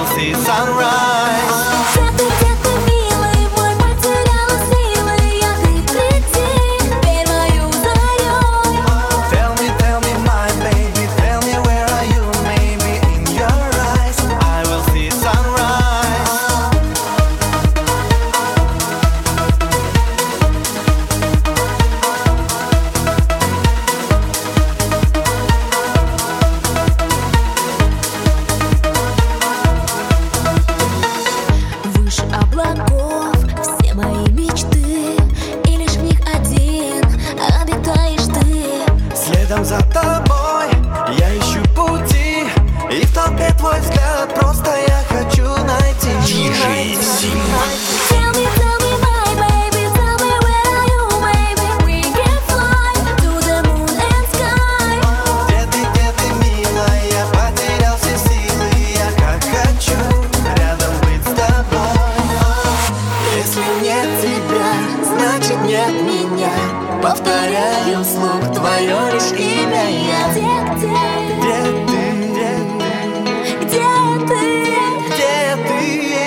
see sunrise. Где ты, милый мой, потеряла силы? Я ты приди, теперь мою зарей. Tell me, my baby, tell me where are you? Maybe in your eyes I will see sunrise. Выше облаков все мои мечты, и лишь в них один обитаешь ты. Следом за тобой я ищу пути, и в толпе твой взгляд просто я хочу найти. DJ Sima. Tell me, my baby, tell me where are you, baby? We can fly to the moon and sky. Где ты, милая, потерял все силы, я как хочу рядом быть с тобой. Если нет тебя, значит нет меня. Повторяю вслух твое лишь имя я. Где ты? Где ты? Где ты? Где ты?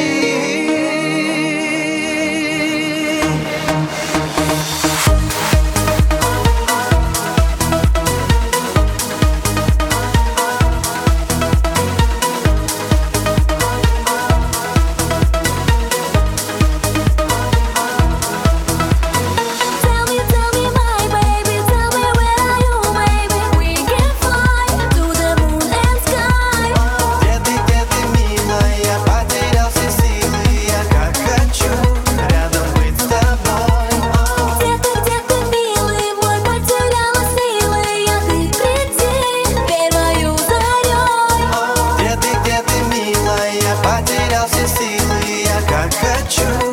Tell me, my baby, tell me where are you, baby? We can fly to the moon and sky. Где ты, милая, потерял все силы, я как хочу рядом быть с тобой. Где ты, милый мой, потеряла силы? Я ты приди, теперь мою зарей. Где ты, милая, потерял все силы, я как хочу